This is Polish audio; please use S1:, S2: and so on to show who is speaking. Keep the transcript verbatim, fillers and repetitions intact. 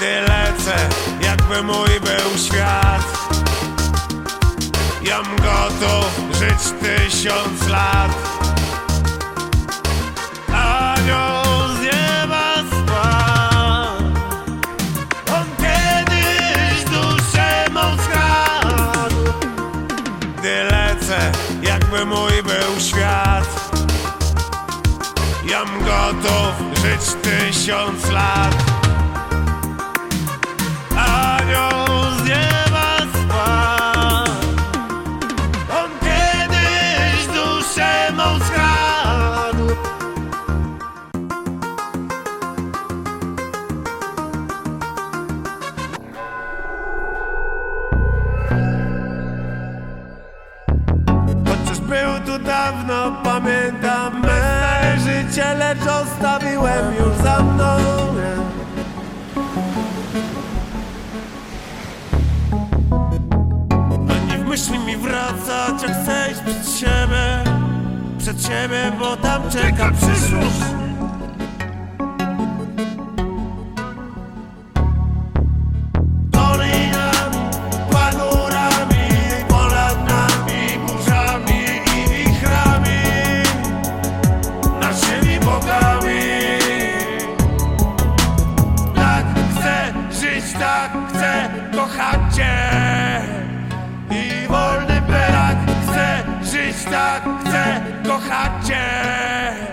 S1: Gdy lecę, jakby mój był świat, jam gotów żyć tysiąc lat. Anioł z nieba spadł, on kiedyś duszę mą skradł. Gdy lecę, jakby mój był świat, jam gotów żyć tysiąc lat. Anioł z nieba spadł, on kiedyś duszę mą skradł. Chociaż był tu dawno, pamiętam me życie, lecz zostawiłem już za mną. Ani w myśli mi wracać, jak chcę iść przed siebie, przed siebie, bo tam czeka przyszłość. Dolinami, pagórami, ponad nami, burzami i wichrami, naszymi bogami. Tak chcę żyć, tak chcę kochać Cię. I wolny brak, chcę żyć, tak chcę kochać Cię.